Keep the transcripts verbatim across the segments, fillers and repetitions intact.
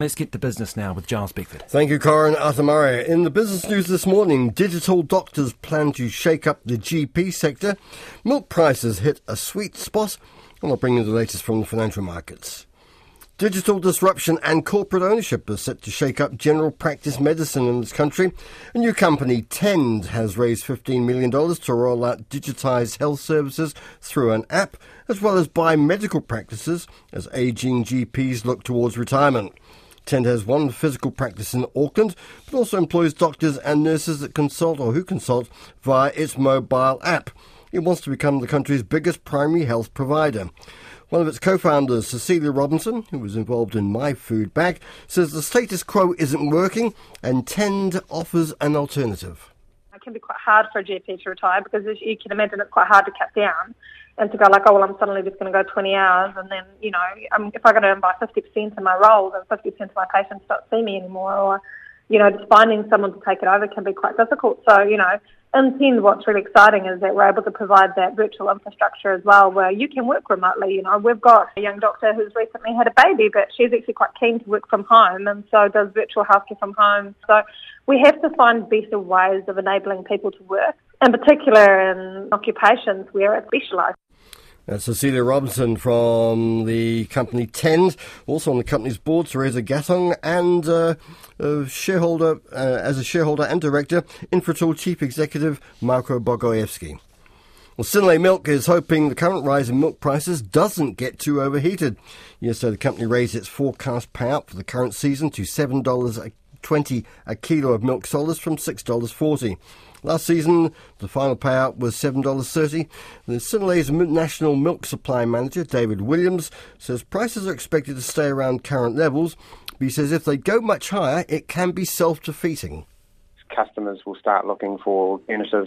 Let's get to business now with Giles Beckford. Thank you, Corin Atamare. In the business news this morning, digital doctors plan to shake up the G P sector. Milk prices hit a sweet spot. And I'll bring you the latest from the financial markets. Digital disruption and corporate ownership are set to shake up general practice medicine in this country. A new company, Tend, has raised fifteen million dollars to roll out digitised health services through an app, as well as buy medical practices as ageing G Ps look towards retirement. Tend has one physical practice in Auckland, but also employs doctors and nurses that consult or who consult via its mobile app. It wants to become the country's biggest primary health provider. One of its co-founders, Cecilia Robinson, who was involved in My Food Bag, says the status quo isn't working and Tend offers an alternative. It can be quite hard for a G P to retire because, as you can imagine, it's quite hard to cut down and to go like, oh, well, I'm suddenly just going to go twenty hours and then, you know, um, if I go to buy fifty percent of my role, then fifty percent of my patients don't see me anymore, or, you know, just finding someone to take it over can be quite difficult. So, you know, in Tend, what's really exciting is that we're able to provide that virtual infrastructure as well, where you can work remotely. You know, we've got a young doctor who's recently had a baby, but she's actually quite keen to work from home, and so does virtual healthcare from home. So we have to find better ways of enabling people to work, in particular in occupations where it's specialised. That's Cecilia Robinson from the company Tend. Also on the company's board, Teresa Gatong, and uh, a shareholder, uh, as a shareholder and director, Infratil Chief Executive Marko Bogoyevsky. Well, Synlait Milk is hoping the current rise in milk prices doesn't get too overheated. Yesterday, the company raised its forecast payout for the current season to seven dollars twenty a kilo of milk solids from six dollars forty. Last season, the final payout was seven dollars thirty. The Synlait's National Milk Supply Manager, David Williams, says prices are expected to stay around current levels, but he says if they go much higher, it can be self-defeating. Customers will start looking for alternative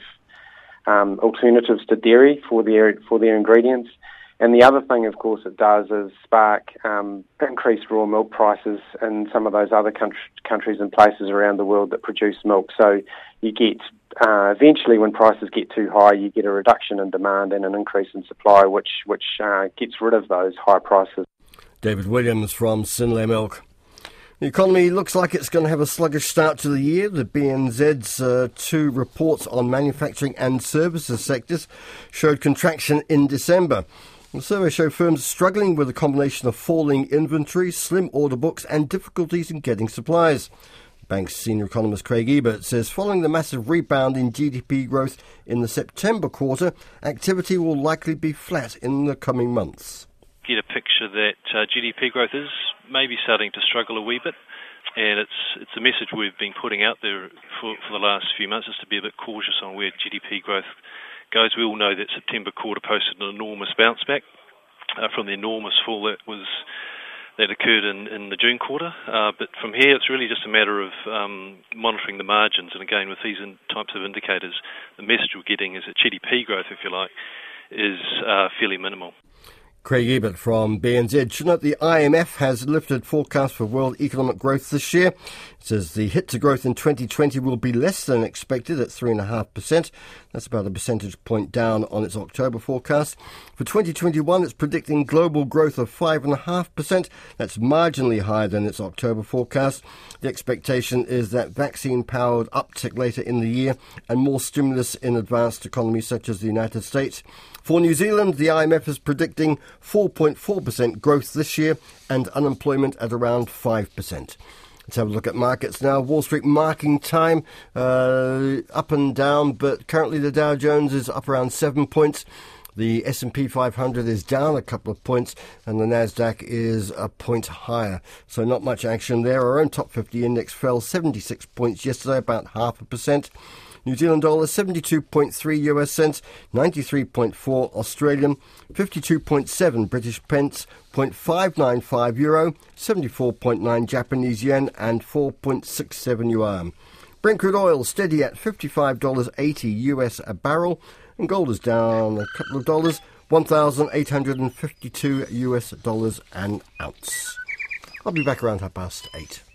um, alternatives to dairy for their for their ingredients. And the other thing, of course, it does is spark um, increased raw milk prices in some of those other country, countries and places around the world that produce milk. So you get, uh, eventually when prices get too high, you get a reduction in demand and an increase in supply, which, which uh, gets rid of those high prices. David Williams from Synlait Milk. The economy looks like it's going to have a sluggish start to the year. The B N Z's uh, two reports on manufacturing and services sectors showed contraction in December. The survey showed firms struggling with a combination of falling inventory, slim order books and difficulties in getting supplies. Bank's senior economist Craig Ebert says following the massive rebound in G D P growth in the September quarter, activity will likely be flat in the coming months. Get a picture that uh, G D P growth is maybe starting to struggle a wee bit, and it's it's a message we've been putting out there for, for the last few months, is to be a bit cautious on where G D P growth goes. We all know that September quarter posted an enormous bounce back uh, from the enormous fall that was that occurred in, in the June quarter. Uh, but from here, it's really just a matter of um, monitoring the margins. And again, with these in, types of indicators, the message we're getting is that G D P growth, if you like, is uh, fairly minimal. Craig Ebert from B N Z. Should note the I M F has lifted forecasts for world economic growth this year. It says the hit to growth in twenty twenty will be less than expected at three point five percent. That's about a percentage point down on its October forecast. For twenty twenty-one, it's predicting global growth of five point five percent. That's marginally higher than its October forecast. The expectation is that vaccine-powered uptick later in the year and more stimulus in advanced economies such as the United States. For New Zealand, the I M F is predicting four point four percent growth this year and unemployment at around five percent. Let's have a look at markets now. Wall Street marking time, uh, up and down, but currently the Dow Jones is up around seven points. The S and P five hundred is down a couple of points, and the Nasdaq is a point higher. So not much action there. Our own top fifty index fell seventy-six points yesterday, about half a percent. New Zealand dollar seventy-two point three U S cents, ninety-three point four Australian, fifty-two point seven British pence, zero point five nine five euro, seventy-four point nine Japanese yen and four point six seven yuan. Brent crude oil steady at fifty-five dollars eighty U S a barrel, and gold is down a couple of dollars, one thousand eight hundred fifty-two U S dollars an ounce. I'll be back around half past eight.